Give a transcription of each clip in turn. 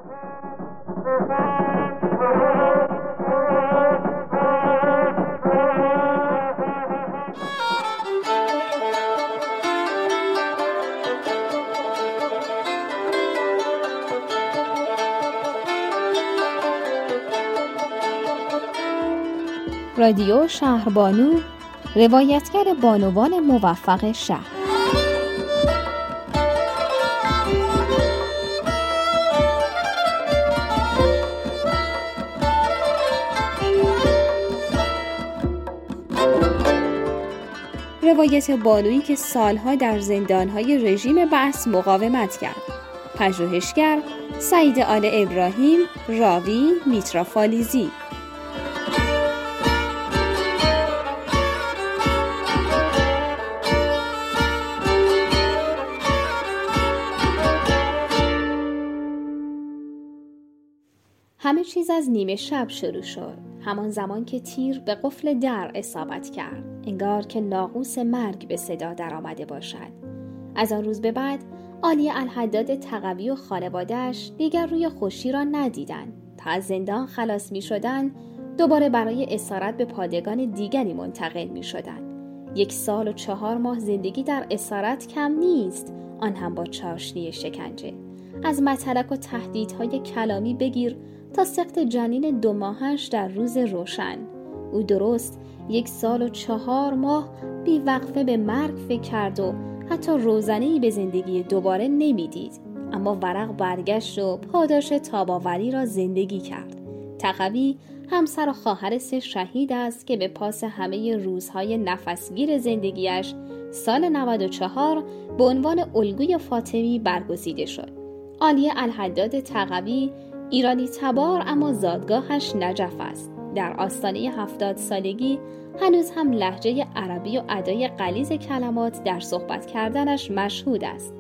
رادیو شهربانو، روایتگر بانوان موفق شهر. روایت بانویی که سالها در زندانهای رژیم بعث مقاومت کرد. پژوهشگر سعید آل ابراهیم، راوی میترا فالیزی. همه چیز از نیمه شب شروع شد. همان زمان که تیر به قفل در اصابت کرد، انگار که ناقوس مرگ به صدا در آمده باشد. از آن روز به بعد عالی الحداد تقوی و خانواده‌اش دیگر روی خوشی را ندیدند. تا از زندان خلاص می شدند، دوباره برای اسارت به پادگان دیگری منتقل می شدند. 1 سال و 4 ماه زندگی در اسارت کم نیست، آن هم با چاشنی شکنجه. از مطلق و تهدیدهای کلامی بگیر تا سقط جنین 2 ماهش در روز روشن. او درست 1 سال و 4 ماه بی وقفه به مرگ فکر کرد و حتی روزنه‌ای به زندگی دوباره نمیدید. اما ورق برگشت و پاداش تاباوری را زندگی کرد. تقوی همسر و خواهر 3 شهید است که به پاس همه روزهای نفسگیر زندگیش سال 94 به عنوان الگوی فاطمی برگزیده شد. عالی الحداد تقوی ایرانی تبار، اما زادگاهش نجف است. در آستانه 70 سالگی هنوز هم لهجه عربی و ادای غلیظ کلمات در صحبت کردنش مشهود است.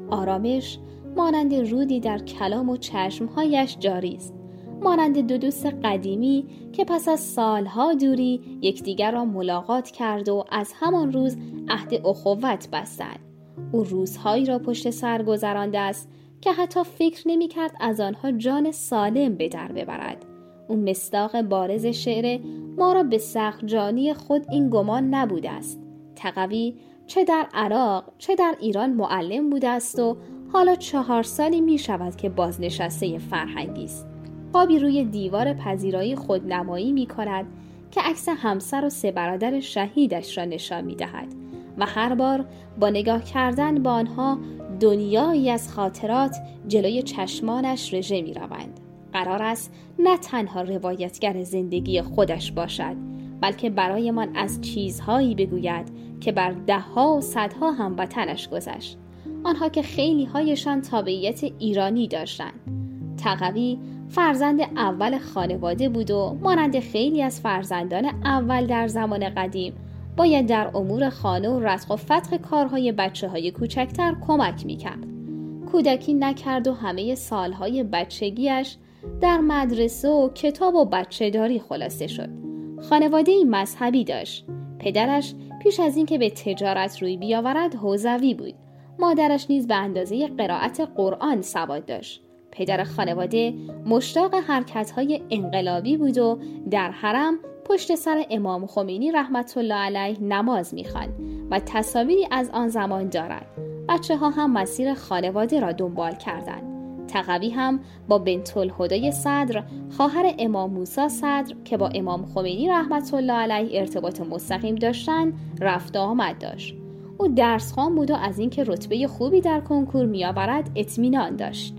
آرامش مانند رودی در کلام و چشمهایش جاری است. مانند 2 دوست قدیمی که پس از سالها دوری یکدیگر را ملاقات کرد و از همان روز عهد اخوت بستند. او روزهایی را پشت سر گذرانده است که حتی فکر نمی کرد از آنها جان سالم به در ببرد. اون مصداق بارز شعر ما را به سخت جانی خود این گمان نبوده است. تقوی چه در عراق چه در ایران معلم بوده است و حالا 4 سالی می شود که بازنشسته فرهنگی است. قابی روی دیوار پذیرایی خودنمایی می کند که عکس همسر و 3 برادر شهیدش را نشان می دهد و هر بار با نگاه کردن به آنها دنیایی از خاطرات جلوی چشمانش رژه می روند. قرار است نه تنها روایتگر زندگی خودش باشد، بلکه برایمان از چیزهایی بگوید که بر 10 و 100 هموطنش گذشت. آنها که خیلی هایشان تابعیت ایرانی داشتند. تقوی فرزند اول خانواده بود و مانند خیلی از فرزندان اول در زمان قدیم باید در امور خانه و رتق و فتق کارهای بچه‌های کوچکتر کمک می‌کرد. کودکی نکرد و همه سالهای بچگیش در مدرسه و کتاب و بچه‌داری خلاصه شد. خانواده‌ای مذهبی داشت. پدرش پیش از اینکه به تجارت روی بیاورد حوزوی بود. مادرش نیز به اندازه قرائت قرآن سواد داشت. پدر خانواده مشتاق حرکت‌های انقلابی بود و در حرم پشت سر امام خمینی رحمت الله علیه نماز می‌خواند و تصاویری از آن زمان دارد. بچه‌ها هم مسیر خانواده را دنبال کردند. تقوی هم با بنت الهدی صدر، خواهر امام موسی صدر که با امام خمینی رحمت الله علیه ارتباط مستقیم داشتند، رفت و آمد داشت. او درس‌خوان بود و از اینکه رتبه خوبی در کنکور می‌آورد اطمینان داشت.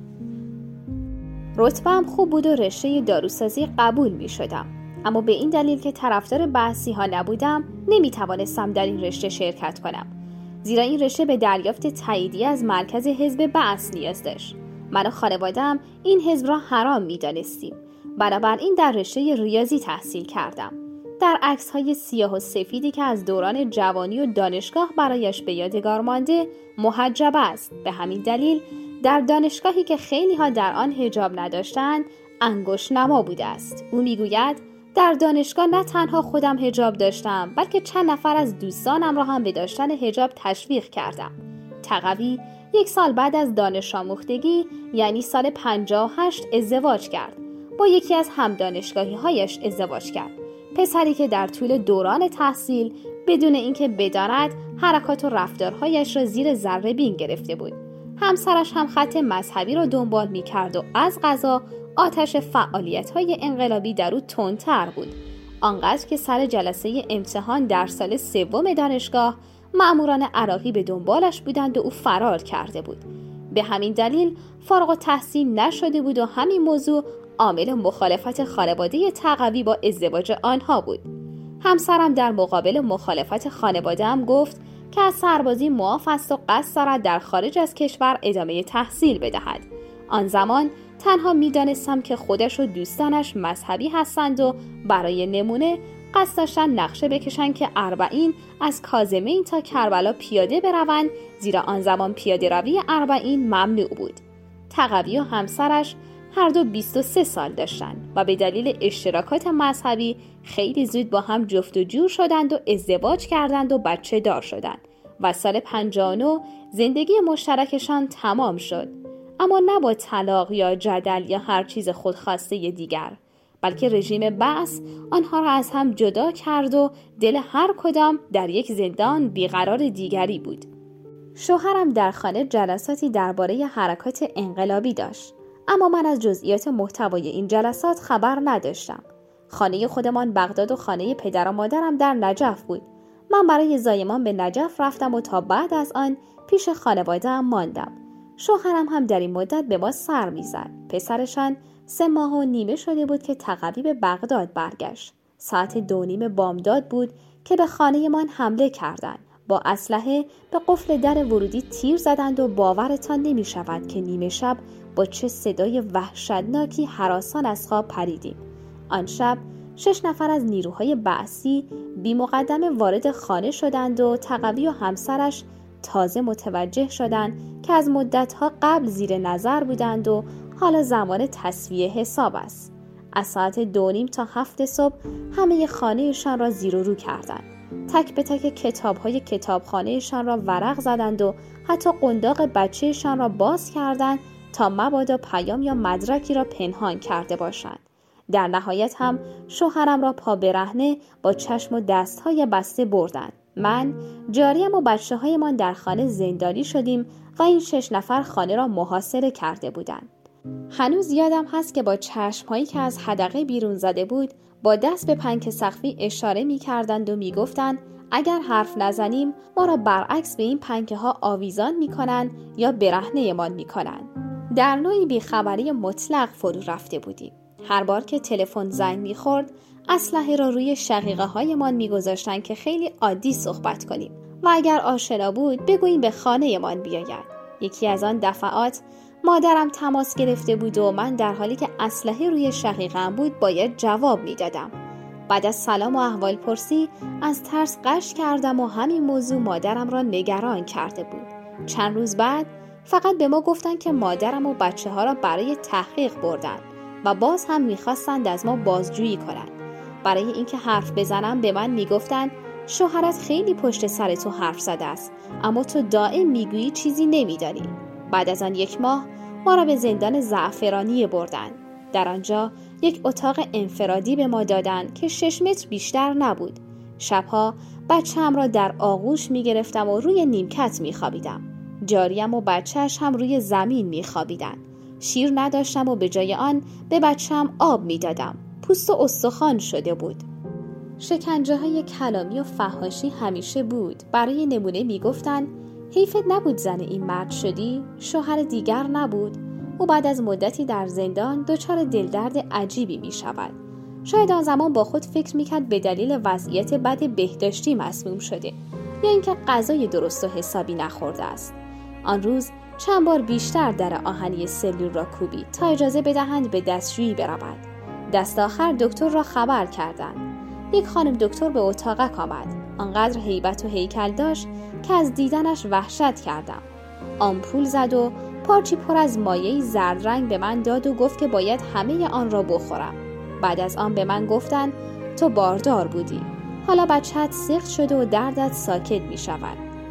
رتبه هم خوب بود و رشته داروسازی قبول می‌شدم. اما به این دلیل که طرفدار بحثی ها نبودم نمیتوانستم در این رشته شرکت کنم، زیرا این رشته به دریافت تاییدیه از مرکز حزب بعث نیاز داشت. من و خانواده‌ام این حزب را حرام میدانستیم. بنابراین در رشته ریاضی تحصیل کردم. در عکس‌های سیاه و سفیدی که از دوران جوانی و دانشگاه برایش به یادگار مانده محجب است. به همین دلیل در دانشگاهی که خیلی ها در آن حجاب نداشتند انگشت نما بوده است. او میگوید در دانشگاه نه تنها خودم حجاب داشتم، بلکه چند نفر از دوستانم را هم به داشتن حجاب تشویق کردم. تقوی 1 سال بعد از دانش آموختگی یعنی سال 58 ازدواج کرد. با یکی از هم دانشگاهی‌هایش ازدواج کرد. پسری که در طول دوران تحصیل بدون اینکه بداند حرکات و رفتارهایش را زیر ذره بین گرفته بود. همسرش هم خط مذهبی را دنبال می‌کرد و از قضا آتش فعالیت‌های انقلابی در او تندتر بود. آنقدر که سر جلسه امتحان در سال 3 دانشگاه مأموران عراقی به دنبالش بودند و او فرار کرده بود. به همین دلیل فارغ التحصیل نشده بود و همین موضوع عامل مخالفت خانواده تقوی با ازدواج آنها بود. همسرم در مقابل مخالفت خانواده‌ام گفت که از سربازی معاف است و قصد دارد در خارج از کشور ادامه تحصیل بدهد. آن زمان تنها می‌دانستم که خودش و دوستانش مذهبی هستند و برای نمونه قصد داشتن نقشه بکشن که 40 از کاظمین تا کربلا پیاده بروند، زیرا آن زمان پیاده روی 40 ممنوع بود. تقوی و همسرش هر دو 23 سال داشتند و به دلیل اشتراکات مذهبی خیلی زود با هم جفت و جور شدند و ازدواج کردند و بچه دار شدند و سال 59 زندگی مشترکشان تمام شد، اما نه با طلاق یا جدل یا هر چیز خودخواسته دیگر، بلکه رژیم بعث آنها را از هم جدا کرد و دل هر کدام در یک زندان بیقرار دیگری بود. شوهرم در خانه جلساتی درباره حرکات انقلابی داشت، اما من از جزئیات محتوای این جلسات خبر نداشتم. خانه خودمان بغداد و خانه پدر و مادرم در نجف بود. من برای زایمان به نجف رفتم و تا بعد از آن پیش خانواده‌ام ماندم. شوهرم هم در این مدت به ما سر می‌زد. پسرشان 3 ماه و نیمه شده بود که تقوی به بغداد برگشت. ساعت 2:30 بامداد بود که به خانه‌مان حمله کردند. با اسلحه به قفل در ورودی تیر زدند و باورتان نمی‌شود که نیمه شب با چه صدای وحشتناکی هراسان از خواب پریدیم. آن شب 6 نفر از نیروهای بعثی بی مقدمه وارد خانه شدند و تقوی و همسرش تازه متوجه شدند که از مدتها قبل زیر نظر بودند و حالا زمان تسویه حساب است. از ساعت 2:30 تا 7 صبح همه خانهشان را زیر و رو کردند. تک به تک کتاب‌های کتابخانهشان را ورق زدند و حتی قنداق بچه‌شان را باز کردند تا مبادا پیام یا مدرکی را پنهان کرده باشند. در نهایت هم شوهرم را پا برهنه با چشم و دست‌های بسته بردند. من، جاریم و بچه‌هایمان در خانه زندانی شدیم و این 6 نفر خانه را محاصره کرده بودند. هنوز یادم هست که با چشم‌هایی که از حدقه بیرون زده بود با دست به پنکه سقفی اشاره می‌کردند و می‌گفتند اگر حرف نزنیم ما را برعکس به این پنکه‌ها آویزان می‌کنند یا برهنه‌مان می‌کنند. در نوعی بیخبری مطلق فرو رفته بودیم. هر بار که تلفن زنگ می‌خورد اسلحه را روی شقیقه‌هایمان می‌گذاشتند که خیلی عادی صحبت کنیم و اگر آشنا بود بگوییم به خانه‌مان بیاید. یکی از آن دفعات مادرم تماس گرفته بود و من در حالی که اسلحه روی شقیقه‌ام بود باید جواب میدادم. بعد از سلام و احوال پرسی از ترس غش کردم و همین موضوع مادرم را نگران کرده بود. چند روز بعد فقط به ما گفتن که مادرم و بچه‌ها را برای تحقیق بردن و باز هم می‌خواستند از ما بازجویی کنند. برای اینکه حرف بزنم به من میگفتن شوهرت خیلی پشت سر تو حرف زده است، اما تو دائم میگویی چیزی نمیدانی. بعد از آن 1 ماه ما را به زندان زعفرانی بردند. در آنجا یک اتاق انفرادی به ما دادند که 6 متر بیشتر نبود. شبها بچه‌ام را در آغوش میگرفتم و روی نیمکت میخوابیدم. جاریم و بچه‌اش هم روی زمین میخوابیدند. شیر نداشتم و به جای آن به بچه‌ام آب میدادم. پوست و استخوان شده بود. شکنجه‌های کلامی و فحاشی همیشه بود. برای نمونه میگفتند حیفت نبود زن این مرد شدی؟ شوهر دیگر نبود؟ او بعد از مدتی در زندان دچار دلدرد عجیبی می شود. شاید آن زمان با خود فکر می کرد به دلیل وضعیت بد بهداشتی مسموم شده یا اینکه غذای درست و حسابی نخورده است. آن روز چند بار بیشتر در آهنی سلول را کوبید تا اجازه بدهند به دستشویی برود. دست آخر دکتر را خبر کردند. یک خانم دکتر به اتاقک آمد. آنقدر هیبت و هیکل داشت که از دیدنش وحشت کردم. آمپول زد و پارچی پر از مایعی زرد رنگ به من داد و گفت که باید همه آن را بخورم. بعد از آن به من گفتند تو باردار بودی. حالا بچه‌ت سیخ شده و دردت ساکت می شود.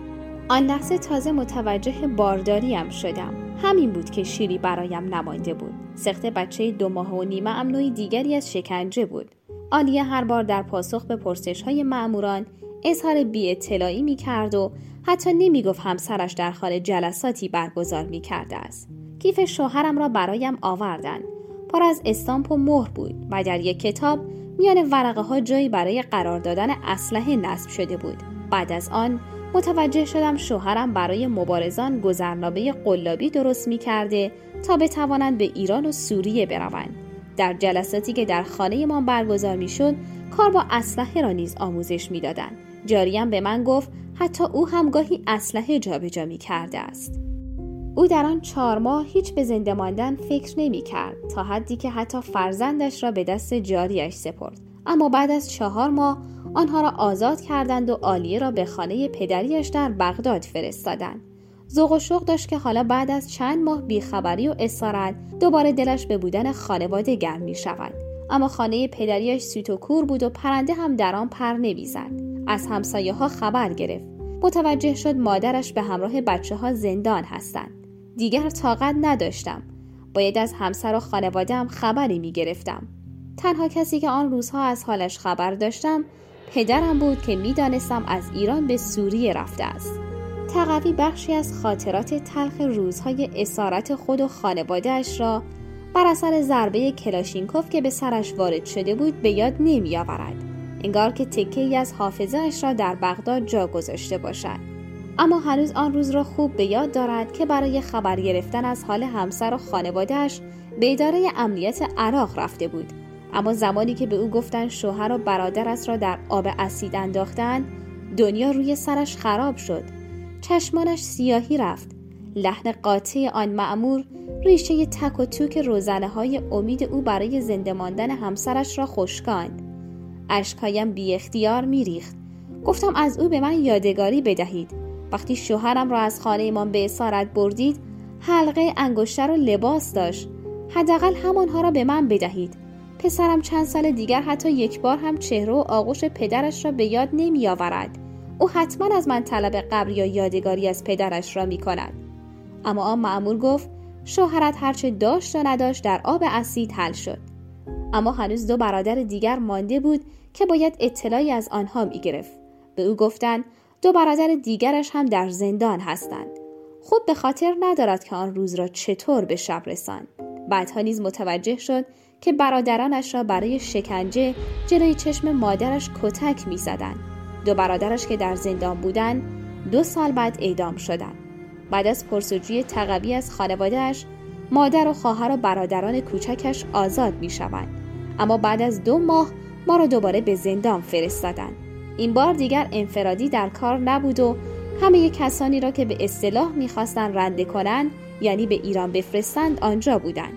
آن لحظه تازه متوجه بارداریم شدم. همین بود که شیری برایم نمانده بود. سقط بچه 2 ماه و نیمه ام نوعی دیگری از شکنجه بود. آلیه هر بار در پاسخ به پرسش‌های مأموران اظهار بی‌اطلاعی می‌کرد و حتی نمی‌گفت همسرش در حال جلساتی برگزار می‌کرده است. کیف شوهرم را برایم آوردند. پر از استامپ و مهر بود و در یک کتاب میان ورقه‌ها جایی برای قرار دادن اسلحه نصب شده بود. بعد از آن متوجه شدم شوهرم برای مبارزان گذرنامه قلابی درست می‌کرده تا بتوانند به ایران و سوریه بروند. در جلساتی که در خانه ما برگزار می‌شد، کار با اسلحه را نیز آموزش می‌دادند. جاریم به من گفت حتی او هم گاهی اسلحه جابجا می‌کرده است. او در آن 4 ماه هیچ به زنده ماندن فکر نمی‌کرد، تا حدی که حتی فرزندش را به دست جاریش سپرد. اما بعد از 4 ماه آنها را آزاد کردند و عالیه را به خانه پدریش در بغداد فرستادند. ذوق و شوق داشت که حالا بعد از چند ماه بیخبری و اسارت دوباره دلش به بودن خانواده گرم می شود. اما خانه پدریش سوت و کور بود و پرنده هم در آن پر نمیزد. از همسایه ها خبر گرفت. متوجه شد مادرش به همراه بچه ها زندان هستند. دیگر طاقت نداشتم. باید از همسر و خانواده هم خبری می گرفتم. تنها کسی که آن روزها از حالش خبر داشتم پدرم بود که می دانستم از ایران به سوریه رفته است. تقوی بخشی از خاطرات تلخ روزهای اسارت خود و خانواده‌اش را بر اثر ضربه کلاشینکوف که به سرش وارد شده بود به یاد نمی آورد. انگار که تکه‌ای از حافظه‌اش را در بغداد جا گذاشته باشد. اما هنوز آن روز را خوب به یاد دارد که برای خبر گرفتن از حال همسر و خانواده‌اش به اداره امنیت عراق رفته بود. اما زمانی که به او گفتن شوهر و برادرش را در آب اسید انداختند، دنیا روی سرش خراب شد. چشمانش سیاهی رفت. لحن قاطع آن مأمور ریشه تک و توک روزنه‌های امید او برای زنده ماندن همسرش را خشکاند. اشکایم بی اختیار می‌ریخت. گفتم از او به من یادگاری بدهید. وقتی شوهرم را از خانه‌مان به اسارت بردید، حلقه انگشتر و لباس داشت. حداقل همانها را به من بدهید. پسرم چند سال دیگر حتی یک بار هم چهره و آغوش پدرش را به یاد نمی آورد. او حتما از من طلب قبر یا یادگاری از پدرش را می کند. اما آن مأمور گفت شوهرت هرچه داشت و نداشت در آب اسید حل شد. اما هنوز 2 برادر دیگر مانده بود که باید اطلاعی از آنها می گرفت. به او گفتند 2 برادر دیگرش هم در زندان هستند. خود به خاطر ندارد که آن روز را چطور به شب رساند. بعدها نیز متوجه شد که برادرانش را برای شکنجه جلوی چشم مادرش کتک می زدن. 2 برادرش که در زندان بودند 2 سال بعد اعدام شدند. بعد از پرسجوی تقوی از خانواده‌اش، مادر و خواهر و برادران کوچکش آزاد می شوند. اما بعد از 2 ماه ما را دوباره به زندان فرستادند. این بار دیگر انفرادی در کار نبود و همه کسانی را که به اصطلاح می خواستند رنده کنند، یعنی به ایران بفرستند، آنجا بودند.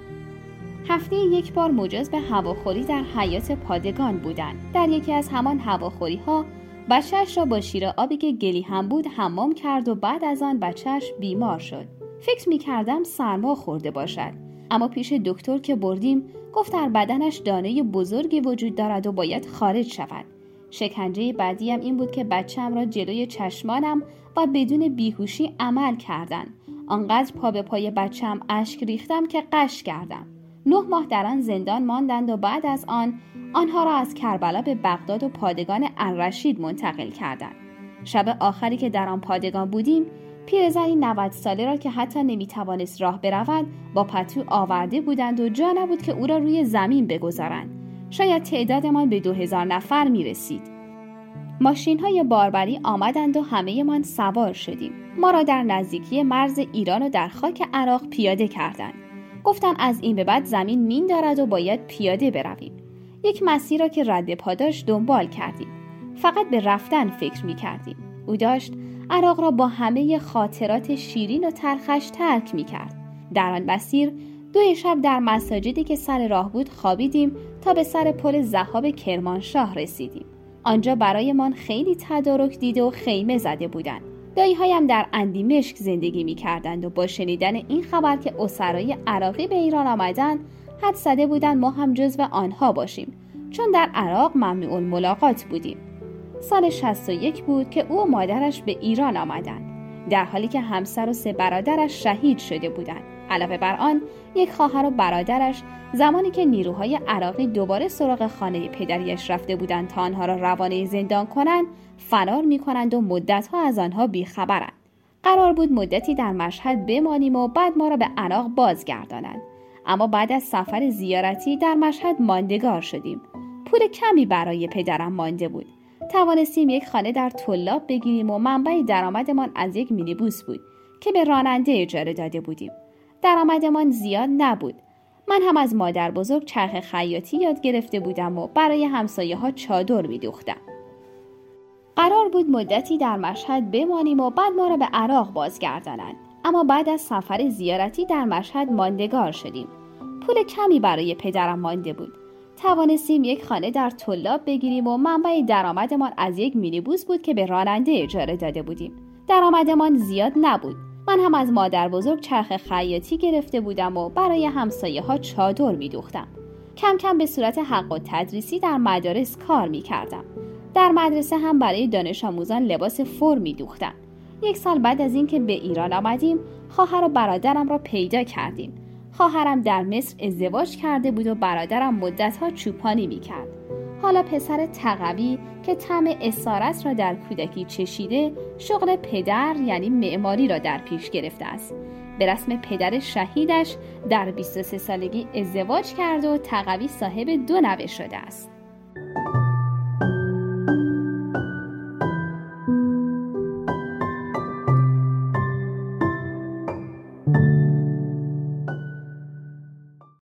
هفته 1 بار مجاز به هواخوری در حیاط پادگان بودند. در یکی از همان هواخوری‌ها بچه‌اش را با شیر آبی که گلی هم بود حمام کرد و بعد از آن بچه‌اش بیمار شد. فکر می‌کردم سرما خورده باشد، اما پیش دکتر که بردیم گفت در بدنش دانه بزرگی وجود دارد و باید خارج شود. شکنجه بعدیم این بود که بچه‌ام را جلوی چشمانم و بدون بیهوشی عمل کردند. آنقدر پا به پای بچه‌ام اشک ریختم که غش کردم. 9 ماه در آن زندان ماندند و بعد از آن آنها را از کربلا به بغداد و پادگان الرشید منتقل کردند. شب آخری که در آن پادگان بودیم، پیرزنی 90 ساله را که حتی نمیتوانست راه برود با پتو آورده بودند و جا نبود که او را روی زمین بگذارند. شاید تعدادمان به 2000 نفر میرسید. ماشین‌های باربری آمدند و همه من سوار شدیم. ما را در نزدیکی مرز ایران و در خاک عراق پیاده کردند. گفتن از این به بعد زمین مین دارد و باید پیاده برویم. یک مسیر را که رد پا داشت دنبال کردیم. فقط به رفتن فکر می کردیم. او داشت عراق را با همه خاطرات شیرین و تلخش ترک می کرد. در آن مسیر 2 شب در مساجدی که سر راه بود خوابیدیم تا به سر پل ضحاب کرمانشاه رسیدیم. آنجا برایمان خیلی تدارک دیده و خیمه زده بودند. دایی‌هایم در اندیمشک زندگی می‌کردند و با شنیدن این خبر که اسرای عراقی به ایران آمدند حد زده بودند ما هم جزو آنها باشیم، چون در عراق ممنوع الملاقات بودیم. سال 61 بود که او و مادرش به ایران آمدند. در حالی که همسر و 3 برادرش شهید شده بودند. علاوه بر آن، 1 خواهر و برادرش زمانی که نیروهای عراقی دوباره سراغ خانه پدریش رفته بودند تا آنها را روانه زندان کنند، فرار می‌کنند و مدت‌ها از آنها بی‌خبرند. قرار بود مدتی در مشهد بمانیم و بعد ما را به عراق بازگردانند. اما بعد از سفر زیارتی در مشهد ماندگار شدیم. پول کمی برای پدرم مانده بود. توانستیم 1 خانه در طلاب بگیریم و منبع درآمدمان از 1 مینیبوس بود که به راننده اجاره داده بودیم. درآمدمان زیاد نبود. من هم از مادر بزرگ چرخ خیاطی یاد گرفته بودم و برای همسایه‌ها چادر می‌دوختم. قرار بود مدتی در مشهد بمانیم و بعد ما را به عراق بازگردانند. اما بعد از سفر زیارتی در مشهد ماندگار شدیم. پول کمی برای پدرم مانده بود. توانستیم 1 خانه در طلاب بگیریم و منبع درآمدمان از 1 مینیبوس بود که به راننده اجاره داده بودیم. درآمدمان زیاد نبود. من هم از مادر بزرگ چرخ خیاطی گرفته بودم و برای همسایه‌ها چادر می‌دوختم. کم کم به صورت حق و تدریسی در مدارس کار می‌کردم. در مدرسه هم برای دانش آموزان لباس فرم می‌دوختم. 1 سال بعد از اینکه به ایران آمدیم، خواهر و برادرم را پیدا کردیم. خواهرم در مصر ازدواج کرده بود و برادرم مدت‌ها چوپانی می‌کرد. حالا پسر تقوی که طعم اسارت را در کودکی چشیده، شغل پدر یعنی معماری را در پیش گرفته است. به رسم پدر شهیدش در 23 سالگی ازدواج کرده و تقوی صاحب 2 نوه شده است.